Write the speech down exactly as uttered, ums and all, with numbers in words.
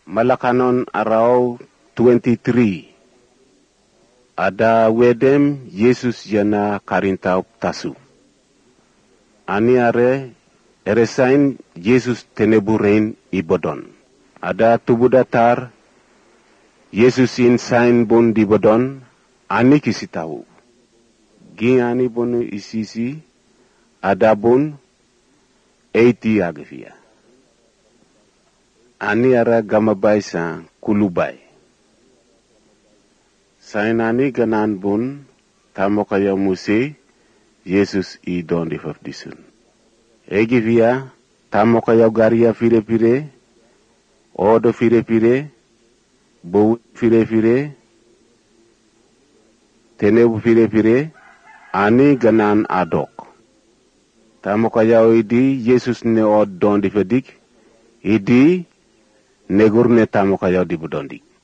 Malakanon araw twenty-three. Ada wedem Yesus yana karintau tasu. Ani are eresain Yesus teneburein ibodon. Ada tubuh datar Yesus in sain bon dibodon ani kisitahu. Gi ani bonu isisi ada bon eighty agafia. Ani ara gamabai sa kulubai. Sain ani ganan bon tamokaya muse Yesus i don di faf disun. Egi via tamokaya garia fire fire odo fire fire bo fire fire tenebu fire fire ani ganan adok. Tamokaya idi Yesus ne od don di fedik idi negur ne tamokaya di budondi.